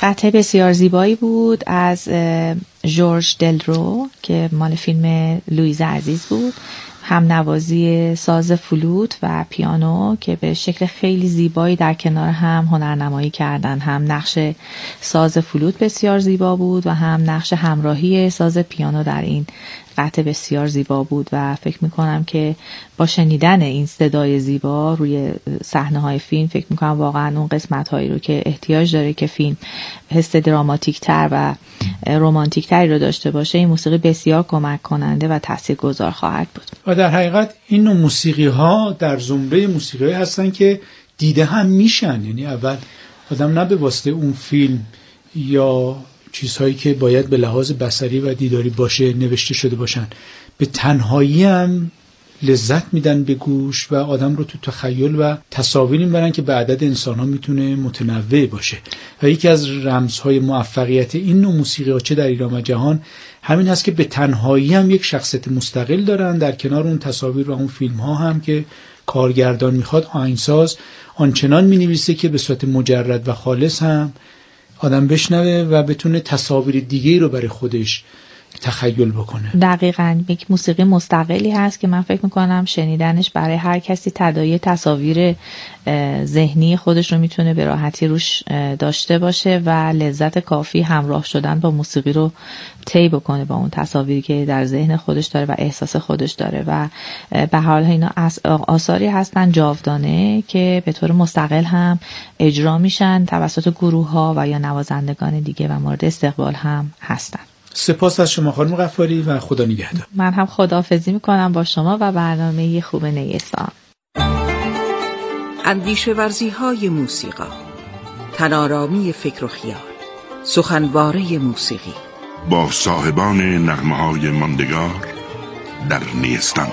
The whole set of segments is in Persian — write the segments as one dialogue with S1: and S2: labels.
S1: قطعه بسیار زیبایی بود از ژورژ دلرو که مال فیلم لویز عزیز بود، هم نوازی ساز فلوت و پیانو که به شکل خیلی زیبایی در کنار هم هنرنمایی کردن. هم نقش ساز فلوت بسیار زیبا بود و هم نقش همراهی ساز پیانو در این قطعه بسیار زیبا بود و فکر میکنم که با شنیدن این صدای زیبا روی صحنه های فیلم فکر میکنم واقعا اون قسمت هایی رو که احتیاج داره که فیلم حس دراماتیک تر و رومانتیک تری رو داشته باشه، این موسیقی بسیار کمک کننده و تاثیرگذار خواهد بود.
S2: و در حقیقت این نوع موسیقی ها در زمره موسیقی هستن که دیده هم میشن، یعنی اول آدم نه به واسطه اون فیلم یا چیزهایی که باید به لحاظ بصری و دیداری باشه نوشته شده باشن، به تنهایی هم لذت میدن به گوش و آدم رو تو تخیل و تصاویر میبرن که به عدد انسان ها میتونه متنوع باشه. و یکی از رمزهای موفقیت این نوع موسیقی ها چه در ایران و جهان همین هست که به تنهایی هم یک شخصیت مستقل دارن، در کنار اون تصاویر و اون فیلم ها هم که کارگردان میخواد آهنگساز آنچنان مینویسه که به صورت مجرد و خالص هم آدم بشنوه و بتونه تصاویر دیگه رو برای خودش تخیل بکنه.
S1: دقیقاً یک موسیقی مستقلی هست که من فکر میکنم شنیدنش برای هر کسی تداعی تصاویر ذهنی خودش رو میتونه به راحتی روش داشته باشه و لذت کافی همراه شدن با موسیقی رو طی بکنه با اون تصاویری که در ذهن خودش داره و احساس خودش داره. و به حال اینا آثاری هستن جاودانه که به طور مستقل هم اجرا میشن توسط گروه ها و یا نوازندگان دیگه و مورد استقبال هم هستن.
S2: سپاس از شما خانم غفاری و خدا نگهدار.
S1: من هم خداحافظی میکنم با شما و برنامه خوب نیستان.
S3: اندیشه ورزی های موسیقی، تنارامی فکر و خیال، سخنواره موسیقی
S4: با صاحبان نغمه های ماندگار در نیستان.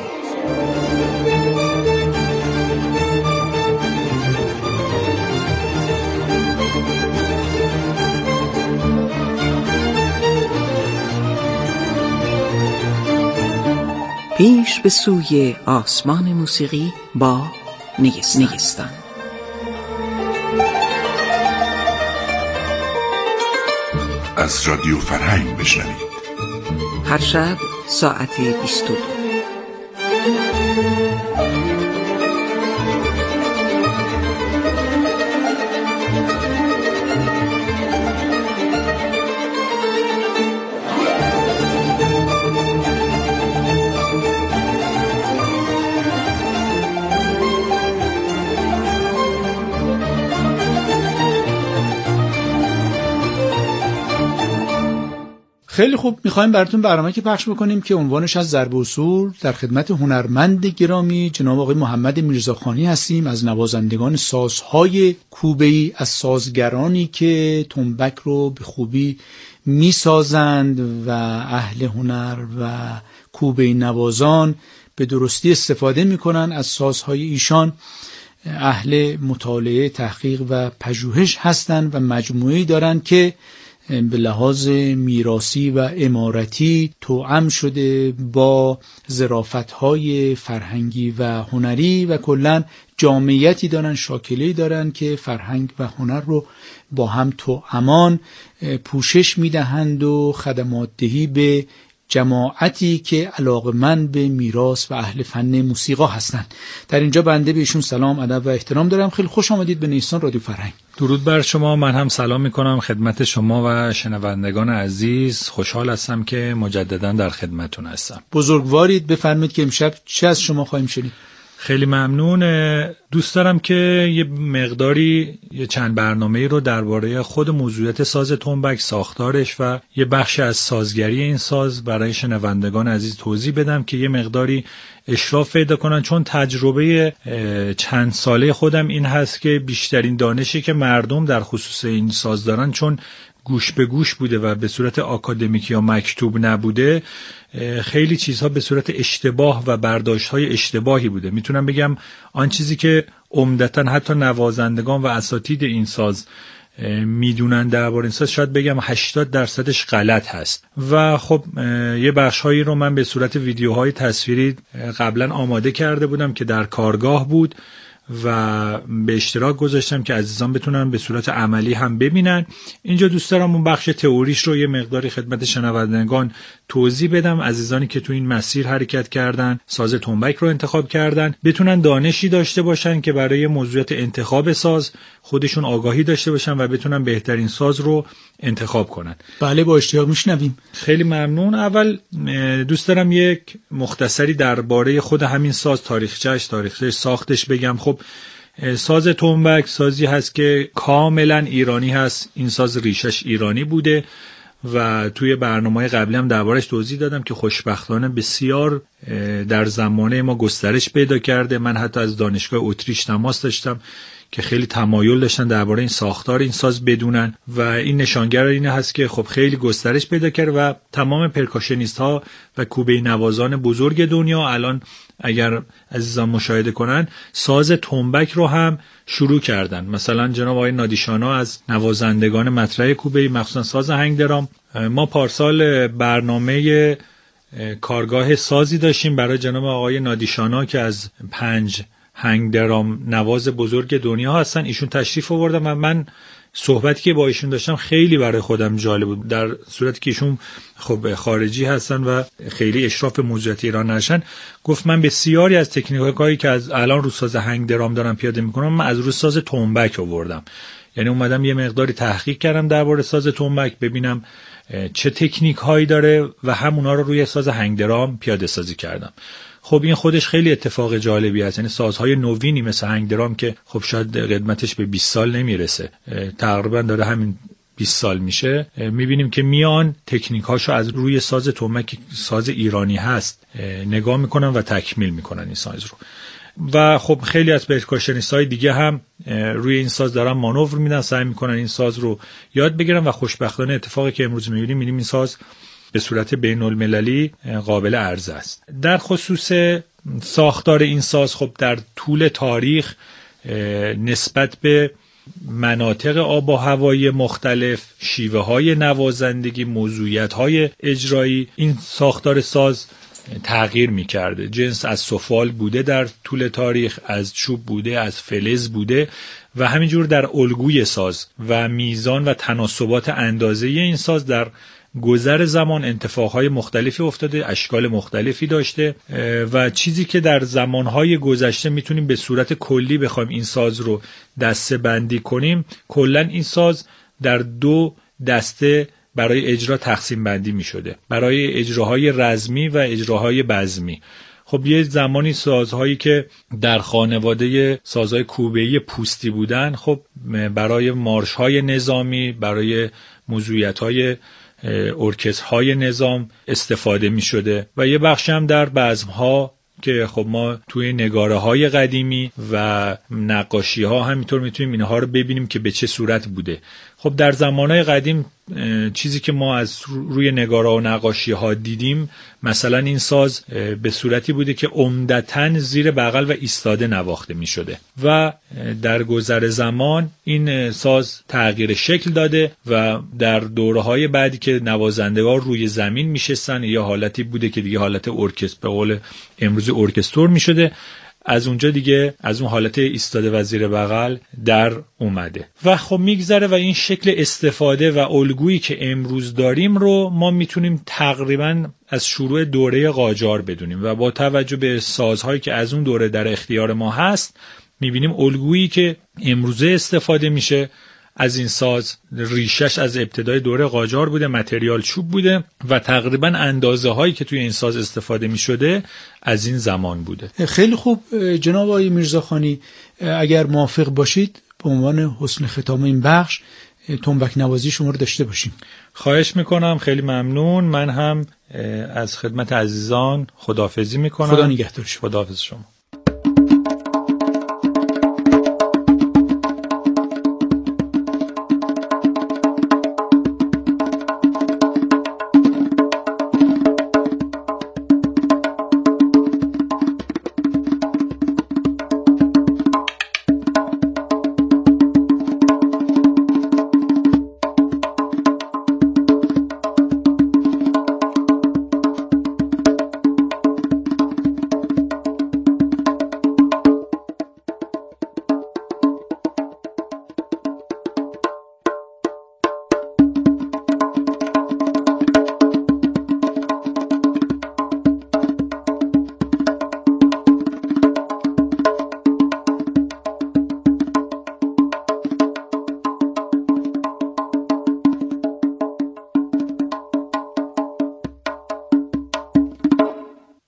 S3: پیش به سوی آسمان موسیقی با نیستان.
S4: از رادیو فرهنگ بشنوید
S3: هر شب ساعت 22.
S2: خیلی خوب، میخوایم براتون برنامه که پخش بکنیم که عنوانش از ضرب اصول. در خدمت هنرمند گرامی جناب آقای محمد میرزاخانی هستیم، از نوازندگان سازهای کوبه‌ای، از سازگرانی که تنبک رو به خوبی میسازند و اهل هنر و کوبه‌ای نوازان به درستی استفاده میکنن از سازهای ایشان. اهل مطالعه، تحقیق و پژوهش هستند و مجموعه‌ای دارند که به لحاظ میراثی و عمارتی توأم شده با ظرافت‌های فرهنگی و هنری و کلاً جامعیتی دارن، شاکله‌ای دارن که فرهنگ و هنر رو با هم توأمان پوشش میدهند و خدمات دهی به جماعتی که علاقه‌مند به میراث و اهل فن موسیقی هستند. در اینجا بنده بهشون سلام، ادب و احترام دارم. خیلی خوش آمدید به نیستان رادیو فرهنگ.
S5: درود بر شما. من هم سلام میکنم خدمت شما و شنوندگان عزیز. خوشحال هستم که مجددا در خدمتتون هستم.
S2: بزرگوارید. بفرمایید که امشب چه از شما خواهیم شنید؟
S5: خیلی ممنون. دوست دارم که یه مقداری یه چند برنامه‌ای رو درباره خود موضوعیت ساز تنبک، ساختارش و یه بخش از سازگری این ساز برای شنوندگان عزیز توضیح بدم که یه مقداری اشراف پیدا کنن، چون تجربه چند ساله خودم این هست که بیشترین دانشی که مردم در خصوص این ساز دارن چون گوش به گوش بوده و به صورت آکادمیک یا مکتوب نبوده، خیلی چیزها به صورت اشتباه و برداشت‌های اشتباهی بوده. میتونم بگم آن چیزی که عمدتاً حتی نوازندگان و اساتید این ساز میدونن درباره این ساز شاید بگم 80% غلط هست. و خب یه بخش‌هایی رو من به صورت ویدیوهای تصویری قبلا آماده کرده بودم که در کارگاه بود و به اشتراک گذاشتم که عزیزان بتونن به صورت عملی هم ببینن. اینجا دوست دارم اون بخش تئوریش رو یه مقداری خدمت شنوندگان توضیح بدم. عزیزانی که تو این مسیر حرکت کردن، ساز تنبک رو انتخاب کردن، بتونن دانشی داشته باشن که برای موضوعات انتخاب ساز خودشون آگاهی داشته باشن و بتونن بهترین ساز رو انتخاب کنن.
S2: بله، با اشتیاق میشنویم.
S5: خیلی ممنون. اول دوست دارم یک مختصری درباره خود همین ساز، تاریخچه ساختش بگم. خب ساز تنبک سازی هست که کاملا ایرانی هست. این ساز ریشش ایرانی بوده و توی برنامه‌های قبلی هم دربارش توضیح دادم که خوشبختانه بسیار در زمانه ما گسترش پیدا کرده. من حتی از دانشگاه اتریش تماس داشتم که خیلی تمایل داشتن درباره این ساختار این ساز بدونن و این نشانگر اینه هست که خب خیلی گسترش پیدا کرد و تمام پرکاشنیست ها و کوبه نوازان بزرگ دنیا الان اگر عزیزان مشاهده کنن ساز تنبک رو هم شروع کردن. مثلا جناب آقای نادیشانا از نوازندگان مطرح کوبه، مخصوصا ساز هنگ درام. ما پارسال برنامه کارگاه سازی داشتیم برای جناب آقای نادیشانا که از 5 هنگ درام نواز بزرگ دنیا هستن. ایشون تشریف آوردن و من صحبتی که با ایشون داشتم خیلی برای خودم جالب بود، در صورتی که ایشون خب خارجی هستن و خیلی اشراف موضوعات ایران نشن. گفت من بسیاری از تکنیکایی که از الان رو ساز هنگ درام دارم پیاده میکنم من از رو ساز تنبک آوردم. یعنی اومدم یه مقداری تحقیق کردم درباره ساز تنبک ببینم چه تکنیک هایی داره و همونا رو روی ساز هنگ درام پیاده سازی کردم. خب این خودش خیلی اتفاق جالبی است. یعنی سازهای نوینی مثل هنگ درام که خب شاید قدمتش به 20 سال نمیرسه، تقریبا داره همین 20 سال میشه، میبینیم که میان تکنیکاشو از روی ساز تنبک، ساز ایرانی هست، نگاه میکنن و تکمیل میکنن این ساز رو. و خب خیلی از پرکاشنیست‌های دیگه هم روی این ساز دارن مانور میدن، سعی میکنن این ساز رو یاد بگیرن و خوشبختانه اتفاقی که امروز میبینیم این ساز به صورت بین المللی قابل عرضه است. در خصوص ساختار این ساز خب در طول تاریخ نسبت به مناطق آب و هوایی مختلف، شیوه های نوازندگی، موضوعیت های اجرایی، این ساختار ساز تغییر می‌کرده. جنس از سفال بوده در طول تاریخ، از چوب بوده، از فلز بوده و همینجور در الگوی ساز و میزان و تناسبات اندازه این ساز در گذر زمان اتفاقهای مختلفی افتاده، اشکال مختلفی داشته و چیزی که در زمانهای گذشته میتونیم به صورت کلی بخوایم این ساز رو دسته بندی کنیم، کلا این ساز در 2 دسته برای اجرا تقسیم بندی می شده، برای اجراهای رزمی و اجراهای بزمی. خب یه زمانی سازهایی که در خانواده سازهای کوبه‌ای پوستی بودن، خب برای مارش‌های نظامی، برای موضوعیت‌های ارکسترهای نظام استفاده می شده و یه بخش هم در بزم‌ها که خب ما توی نگاره‌های قدیمی و نقاشی‌ها همینطور میتونیم اینها رو ببینیم که به چه صورت بوده. خب در زمانهای قدیم چیزی که ما از روی نگاره و نقاشی‌ها دیدیم، مثلا این ساز به صورتی بوده که عمدتاً زیر بغل و ایستاده نواخته می شده و در گذر زمان این ساز تغییر شکل داده و در دوره‌های بعدی که نوازندگان روی زمین میشستن یا حالتی بوده که دیگه حالت ارکستر به قول امروزی ارکستر می شده، از اونجا دیگه از اون حالت ایستاده و زیر بغل در اومده و خب میگذره و این شکل استفاده و الگویی که امروز داریم رو ما میتونیم تقریبا از شروع دوره قاجار بدونیم و با توجه به سازهایی که از اون دوره در اختیار ما هست میبینیم الگویی که امروزه استفاده میشه از این ساز ریشش از ابتدای دوره قاجار بوده، متریال چوب بوده و تقریبا اندازه هایی که توی این ساز استفاده می شده از این زمان بوده.
S2: خیلی خوب جناب آقای میرزاخانی، اگر موافق باشید به عنوان حسن ختام این بخش تنبک نوازی شما رو داشته باشیم.
S5: خواهش میکنم، خیلی ممنون. من هم از خدمت عزیزان خداحافظی میکنم.
S2: خدا نگهدار شما.
S5: خداحافظ شما.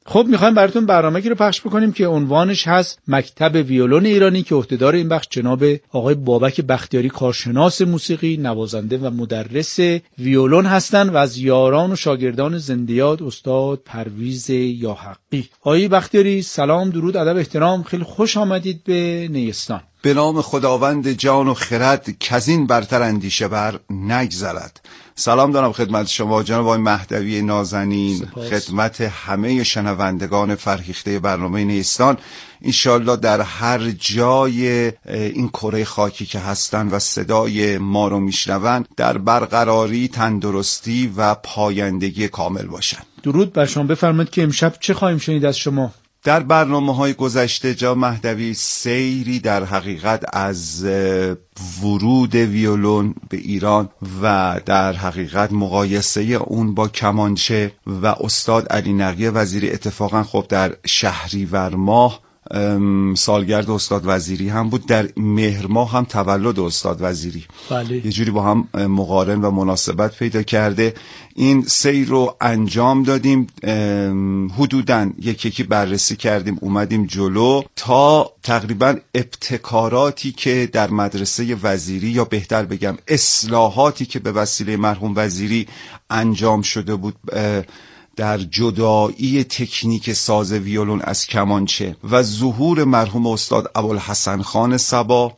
S2: خب میخوایم براتون برنامه‌ای رو پخش بکنیم که عنوانش هست مکتب ویولون ایرانی که عهدهدار این بخش جناب آقای بابک بختیاری کارشناس موسیقی، نوازنده و مدرس ویولون هستند و از یاران و شاگردان زنده‌یاد استاد پرویز یاحقی. آقای بختیاری سلام، درود، ادب، احترام، خیلی خوش آمدید به نیستان.
S6: به نام خداوند جان و خرد کزین برتر اندیشه بر نگذرد. سلام دارم خدمت شما جناب آقای مهدوی نازنین، خدمت همه شنوندگان فرهیخته برنامه نیستان. انشالله در هر جای این کره خاکی که هستن و صدای ما رو میشنون در برقراری، تندرستی و پایندگی کامل باشن.
S2: درود بر شما. بفرمایید که امشب چه خواهیم شنید از شما؟
S6: در برنامه‌های گذشته جناب مهدوی سیری در حقیقت از ورود ویولون به ایران و در حقیقت مقایسه اون با کمانچه و استاد علی نقی وزیری، اتفاقا خب در شهریور ماه سالگرد استاد وزیری هم بود، در مهر ماه هم تولد استاد وزیری.
S2: بله.
S6: یه جوری با هم مقارن و مناسبت پیدا کرده. این سیر رو انجام دادیم، حدوداً یکی بررسی کردیم، اومدیم جلو تا تقریباً ابتکاراتی که در مدرسه وزیری، یا بهتر بگم اصلاحاتی که به وسیله مرحوم وزیری انجام شده بود در جدایی تکنیک ساز ویولون از کمانچه و ظهور مرحوم استاد ابوالحسن خان صبا،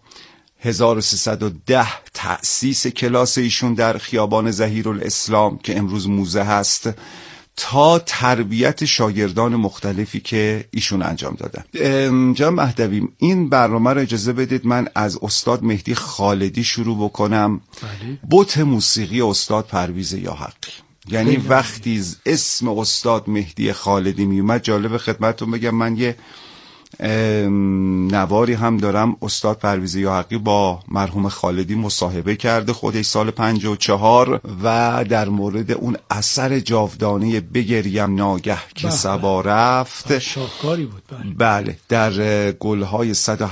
S6: 1310 تأسیس کلاس ایشون در خیابان ظهیرالاسلام که امروز موزه هست، تا تربیت شاگردان مختلفی که ایشون انجام دادن. جناب مهدوی، این برنامه رو اجازه بدید من از استاد مهدی خالدی شروع بکنم. بت موسیقی استاد پرویز یاحقی. یعنی وقتی اسم استاد مهدی خالدی می اومد، جالب خدمتتون بگم من یه نواری هم دارم. استاد پرویز یاحقی با مرحوم خالدی مصاحبه کرده خودش سال 54 و در مورد اون اثر جاودانه بگریم ناگه که صبا رفت،
S2: شاهکاری بود.
S6: بله، در گلهای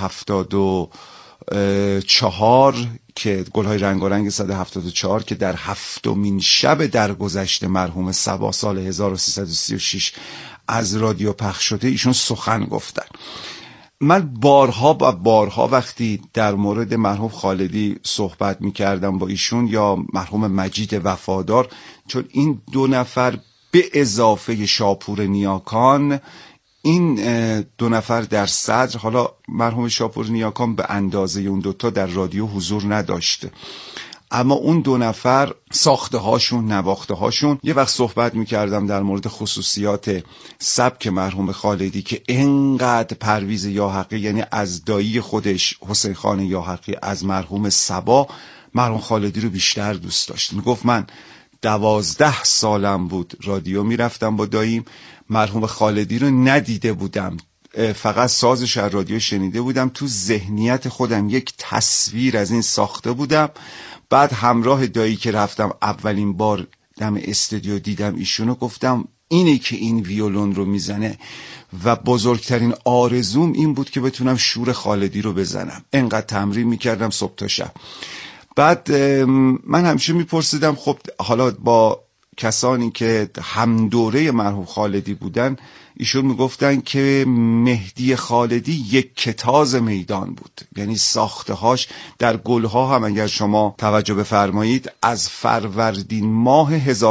S6: 174 که گلهای رنگارنگ 174 که در 7مین شب درگذشته مرحوم صبا سال 1336 از رادیو پخش شده، ایشون سخن گفتن. من بارها وقتی در مورد مرحوم خالدی صحبت می‌کردم با ایشون یا مرحوم مجید وفادار، چون این دو نفر به اضافه شاپور نیاکان، این دو نفر در صدر، حالا مرحوم شاپور نیاکان به اندازه اون دوتا در رادیو حضور نداشته، اما اون دو نفر ساخته هاشون، نواخته هاشون. یه وقت صحبت میکردم در مورد خصوصیات سبک مرحوم خالدی که انقدر پرویز یاحقی، یعنی از دایی خودش حسین خان یاحقی، از مرحوم صبا، مرحوم خالدی رو بیشتر دوست داشت. میگفت من 12 سالم بود رادیو میرفتم با داییم، مرحوم خالدی رو ندیده بودم، فقط سازش از رادیو شنیده بودم، تو ذهنیت خودم یک تصویر از این ساخته بودم. بعد همراه دایی که رفتم اولین بار دم استودیو دیدم ایشونو، گفتم اینه که این ویولون رو میزنه و بزرگترین آرزوم این بود که بتونم شور خالدی رو بزنم. انقدر تمرین میکردم صبح تا شب. بعد من همیشه میپرسیدم خب حالا با کسانی که هم دوره مرحوم خالدی بودن، ایشون میگفتن که مهدی خالدی یک کتاز میدان بود، یعنی ساختهاش در گلها هم اگر شما توجه بفرمایید از فروردین ماه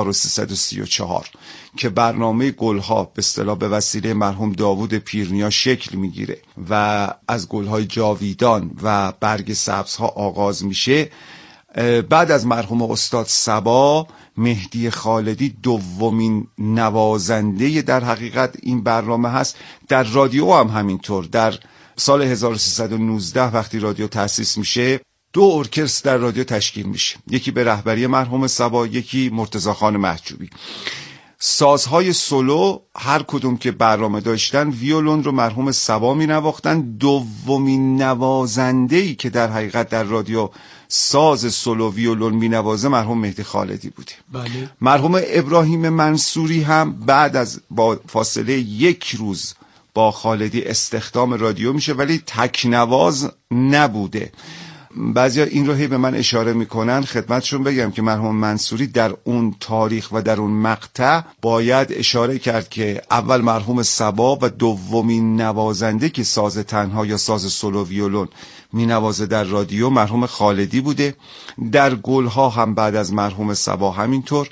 S6: 1334 که برنامه گلها به اصطلاح به وسیله مرحوم داوود پیرنیا شکل میگیره و از گلهای جاویدان و برگ سبزها آغاز میشه، بعد از مرحوم استاد صبا مهدی خالدی دومین نوازنده در حقیقت این برنامه هست. در رادیو هم همینطور. در سال 1319 وقتی رادیو تأسیس میشه، 2 ارکستر در رادیو تشکیل میشه، یکی به رهبری مرحوم صبا، یکی مرتضی خان محجوبی. سازهای سولو هر کدوم که برنامه داشتن، ویولون رو مرحوم صبا می نواختن. دومین نوازنده‌ای که در حقیقت در رادیو ساز سولو ویولون می نوازه مرحوم مهدی خالدی بوده.
S2: بله.
S6: مرحوم ابراهیم منصوری هم بعد از با فاصله 1 روز با خالدی استخدام رادیو میشه، ولی تکنواز نبوده. بعضیا این رو هی به من اشاره میکنن، خدمتشون بگم که مرحوم منصوری در اون تاریخ و در اون مقطع باید اشاره کرد که اول مرحوم صبا و دومین نوازنده که ساز تنها یا ساز سولو ویولون می نوازه در رادیو مرحوم خالدی بوده. در گلها هم بعد از مرحوم صبا همینطور.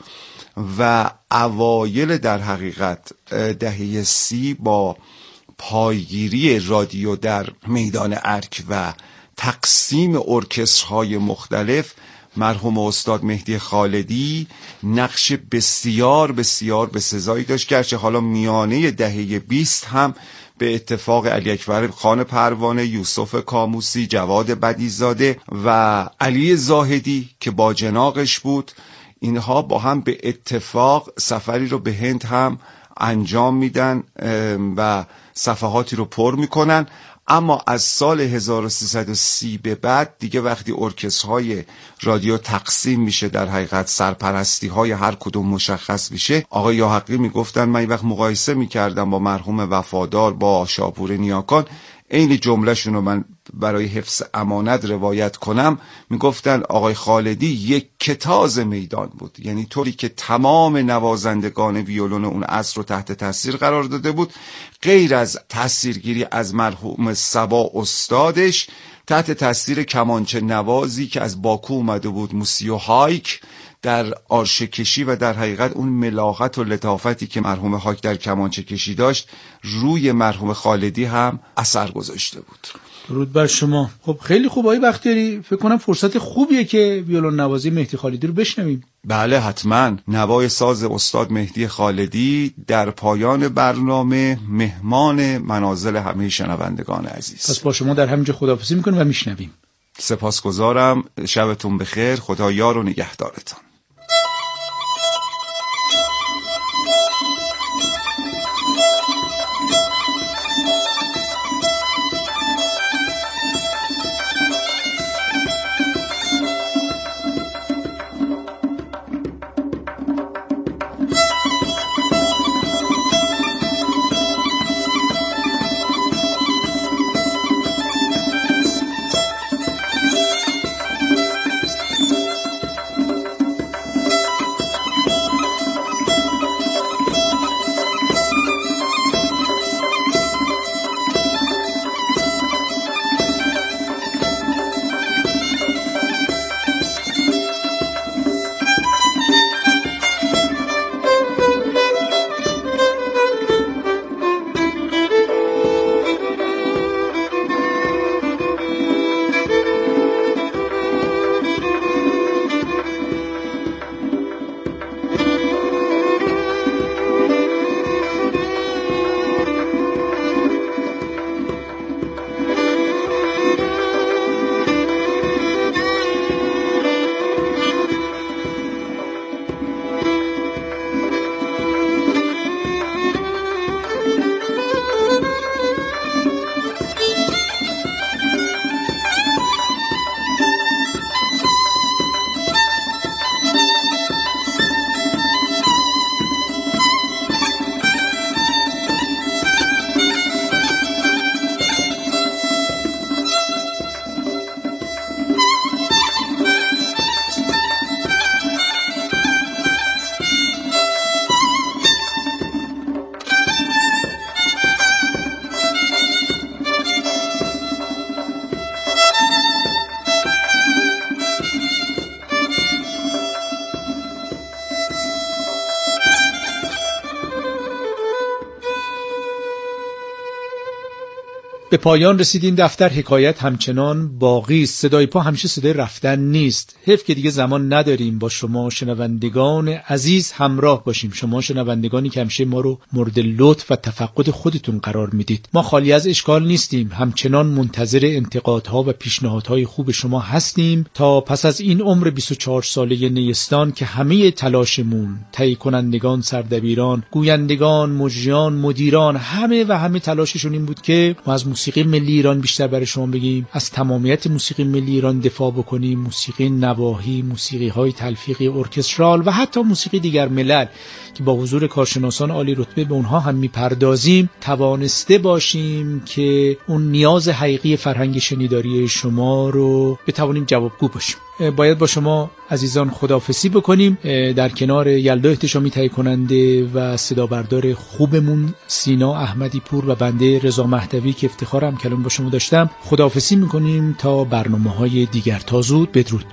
S6: و اوایل در حقیقت دهه 30 با پایگیری رادیو در میدان ارک و تقسیم ارکسترهای مختلف، مرحوم استاد مهدی خالدی نقش بسیار بسیار بسزایی داشت، گرچه حالا میانه دهه 20 هم به اتفاق علی اکبر خان پروانه، یوسف کاموسی، جواد بدیزاده و علی زاهدی که با جناقش بود، اینها با هم به اتفاق سفری رو به هند هم انجام میدن و صفحاتی رو پر میکنن. اما از سال 1330 به بعد دیگه وقتی ارکسترهای رادیو تقسیم میشه، در حقیقت سرپرستی های هر کدوم مشخص میشه، آقای یاحقی میگفتن، من این وقت مقایسه میکردم با مرحوم وفادار، با شاپور نیاکان، این جمله شونو من برای حفظ امانت روایت کنم، میگفتن آقای خالدی یک کتاز میدان بود، یعنی طوری که تمام نوازندگان ویولون اون عصر رو تحت تاثیر قرار داده بود، غیر از تاثیرگیری از مرحوم صبا استادش، تحت تاثیر کمانچه نوازی که از باکو اومده بود، موسیو هایک، در آرشه کشی و در حقیقت اون ملاحت و لطافتی که مرحوم هایک در کمانچه کشی داشت روی مرحوم خالدی هم اثر گذاشته بود.
S2: درود بر شما. خب خیلی خوب آقای بختیاری، فکر کنم فرصت خوبیه که ویولون نوازی مهدی خالدی رو بشنویم.
S6: بله حتما. نوای ساز استاد مهدی خالدی در پایان برنامه مهمان منازل همه شنوندگان عزیز.
S2: پس با شما در همینجا خداحافظی میکنیم و میشنویم.
S6: سپاسگزارم. شبتون بخیر. خدا یار و نگهدارتان.
S2: به پایان رسیدیم. دفتر حکایت همچنان باقی است. صدای پا همیشه صدای رفتن نیست. حیف که دیگه زمان نداریم با شما شنوندگان عزیز همراه باشیم. شما شنوندگانی که همیشه ما رو مورد لطف و تفقد خودتون قرار میدید. ما خالی از اشکال نیستیم. همچنان منتظر انتقادها و پیشنهادهای خوب شما هستیم تا پس از این عمر 24 ساله نیستان که همه تلاشمون، تهیه کنندگان، سردبیران، گویندگان، مجریان، مدیران، همه تلاششون این بود که ما از موسیقی موسیقی ملی ایران بیشتر برای شما بگیم، از تمامیت موسیقی ملی ایران دفاع بکنیم، موسیقی نواحی، موسیقی‌های تلفیقی ارکسترال و حتی موسیقی دیگر ملل که با حضور کارشناسان عالی رتبه به اونها هم میپردازیم، توانسته باشیم که اون نیاز حقیقی فرهنگ شنیداری شما رو بتوانیم جوابگو باشیم. باید با شما عزیزان خداحافظی بکنیم. در کنار یلدا احتشامی تهیه کننده و صدا بردار خوبمون سینا احمدی پور و بنده رضا مهدوی که افتخارم کلام با شما داشتم، خداحافظی میکنیم تا برنامه‌های دیگر. تا زود، بدرود.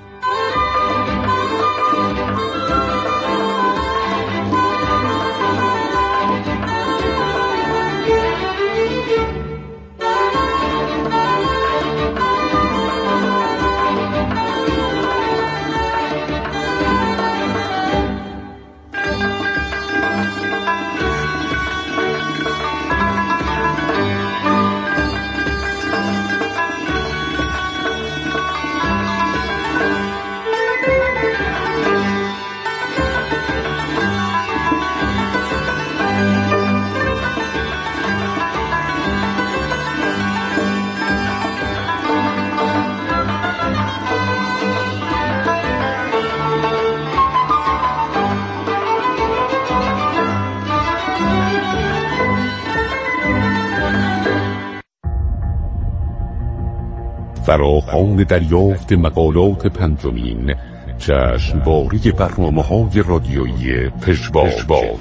S7: فراخوان دریافت مقالات پنجمین جشنواره برنامه‌های رادیویی پژواک.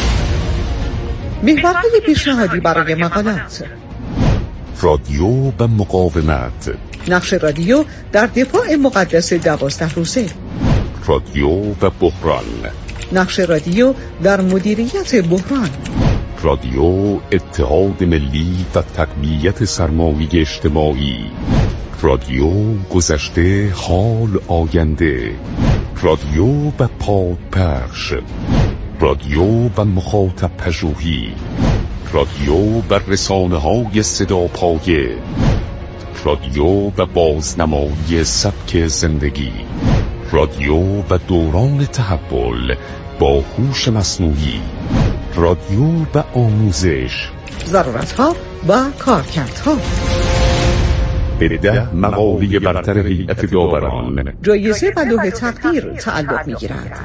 S3: محورهای پیشنهادی برای مقالات:
S7: رادیو و مقاومت،
S3: نقش رادیو در دفاع مقدس 12 روزه،
S7: رادیو و بحران،
S3: نقش رادیو در مدیریت بحران،
S7: رادیو اتحاد ملی و تقویت سرمایه اجتماعی، رادیو گذشته، حال، آینده، رادیو و پادپخش، رادیو و مخاطب پژوهی، رادیو و رسانه‌های صداپایه، رادیو و بازنمایی سبک زندگی، رادیو و دوران تحول با هوش مصنوعی، رادیو و آموزش،
S3: ضرورت‌ها و کارکردها.
S7: به 10 مقاله برتر هیئت داوران
S3: جایزه و لوح تقدیر تعلق می‌گیرد.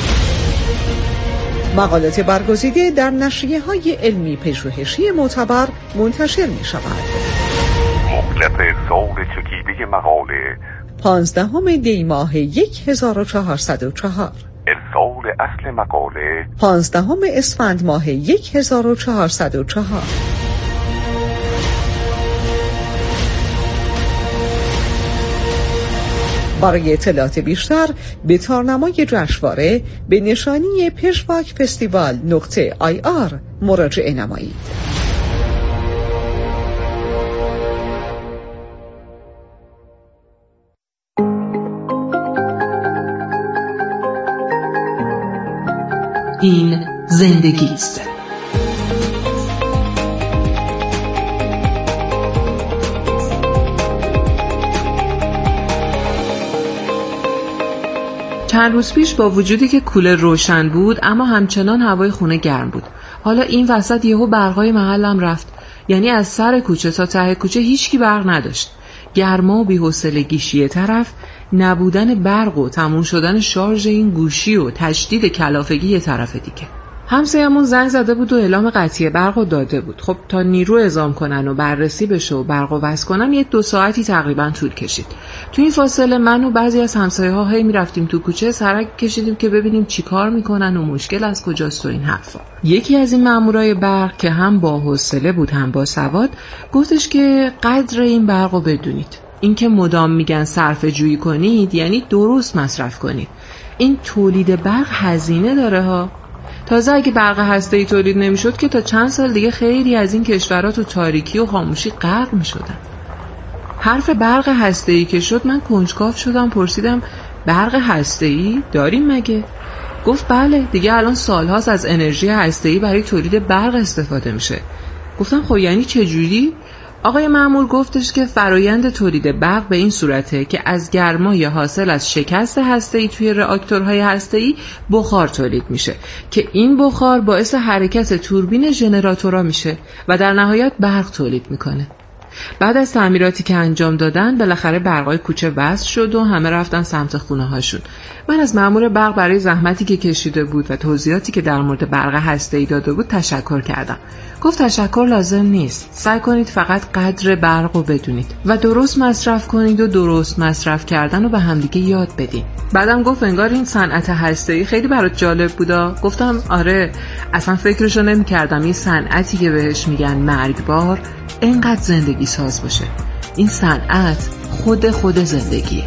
S3: مقالات برگزیده در نشریه‌های علمی پژوهشی معتبر منتشر می‌شود.
S7: مهلت سال چکیده مقاله
S3: 15 دی ماه 1404،
S7: ارسال اصل مقاله
S3: 15 اسفند ماه 1404. برای اطلاعات بیشتر به تارنمای جشنواره به نشانی پژواک فستیوال .ir مراجعه نمایید.
S8: این زندگی است. چند روز پیش با وجودی که کولر روشن بود اما همچنان هوای خونه گرم بود. حالا این وسط یهو برقای محلم رفت. یعنی از سر کوچه تا ته کوچه هیچکی برق نداشت. گرما و بی‌حوصلگیش یه طرف، نبودن برق و تموم شدن شارژ این گوشی و تشدید کلافگی یه طرف دیگه. همسایه‌مون زنگ زده بود و اعلام قطعی برق رو داده بود. خب تا نیرو اعزام کنن و بررسی بشه و برق رو وصل کنن یه 2 ساعتی تقریبا طول کشید. تو این فاصله من و بعضی از همسایه‌ها هی می‌رفتیم تو کوچه سرک کشیدیم که ببینیم چی کار میکنن و مشکل از کجاست و این حرفا. یکی از این مامورای برق که هم با حوصله بود هم با سواد گفتش که قدر این برق رو بدونید. این که مدام میگن صرفه جویی کنید یعنی درست مصرف کنید. این تولید برق هزینه داره ها. تازه اگه برق هسته‌ای تولید نمیشد که تا چند سال دیگه خیلی از این کشورها تو تاریکی و خاموشی غرق میشدن. حرف برق هسته‌ای که شد من کنجکاو شدم، پرسیدم برق هسته‌ای داریم مگه؟ گفت بله، دیگه الان سالهاست از انرژی هسته‌ای برای تولید برق استفاده میشه. گفتم خب یعنی چه جوری؟ آقای مأمور گفتش که فرایند تولید برق به این صورته که از گرمای حاصل از شکست هسته‌ای توی راکتورهای هسته‌ای بخار تولید میشه که این بخار باعث حرکت توربین ژنراتورها میشه و در نهایت برق تولید میکنه. بعد از تعمیراتی که انجام دادن بالاخره برقای کوچه وصل شد و همه رفتن سمت خونه هاشون. من از مأمور برق برای زحمتی که کشیده بود و توضیحاتی که در مورد برق هسته‌ای داده بود تشکر کردم. گفت تشکر لازم نیست، سعی کنید فقط قدر برق رو بدونید و درست مصرف کنید و درست مصرف کردن رو به همدیگه یاد بدید. بعدم گفت انگار این صنعت هسته‌ای خیلی برات جالب بودا. گفتم آره، اصلا فکرشو نمی‌کردم این صنعتی که بهش میگن مرگبار اینقدر زندگی ساز باشه. این صنعت خود زندگیه.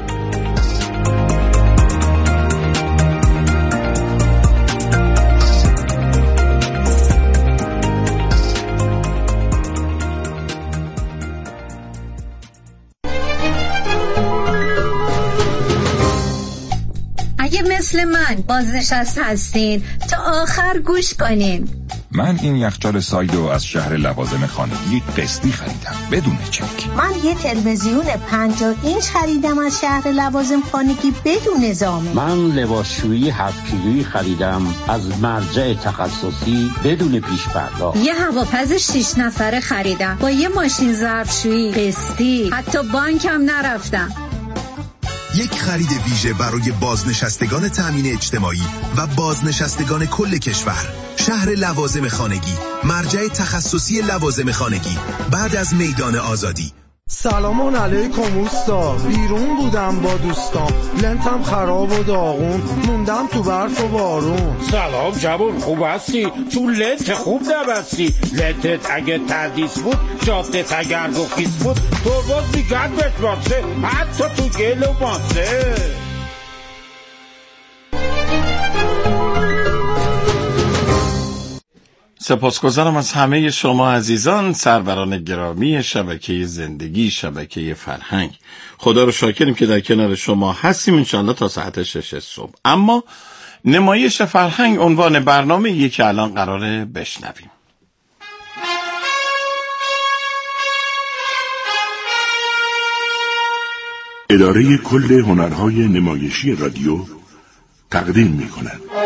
S9: اگه مثل من بازنشسته هستین تا آخر گوش کنین.
S10: من این یخچال سایدو از شهر لوازم خانگی قسطی خریدم بدون چک.
S9: من یه تلویزیون 50 اینچ خریدم از شهر لوازم خانگی بدون ضامن.
S11: من لباسشویی 7 کیلویی خریدم از مرجع تخصصی بدون پیش پرداخت.
S9: یه هواپز 6 نفره خریدم با یه ماشین ظرفشویی قسطی، حتی بانکم نرفتم.
S12: یک خرید ویژه برای بازنشستگان تامین اجتماعی و بازنشستگان کل کشور. شهر لوازم خانگی، مرجع تخصصی لوازم خانگی، بعد از میدان آزادی.
S13: سلام علیکم اوستا، بیرون بودم با دوستام، لنتم خراب و داغون، موندم تو برف و بارون.
S14: سلام جوون، خوب هستی؟ تو لنت خوب نبستی. لنتت اگه تردیس بود، جادت اگر گفیس بود، ترباز میگرد بشماسه، حتی تو گل و ماسه.
S15: سپاسگزارم از همه شما عزیزان، سروران گرامی شبکه زندگی، شبکه فرهنگ. خدا رو شاکریم که در کنار شما هستیم انشاءالله تا ساعت 6 صبح. اما نمایش فرهنگ عنوان برنامه که الان قراره بشنویم.
S4: اداره کل هنرهای نمایشی رادیو تقدیم می‌کند.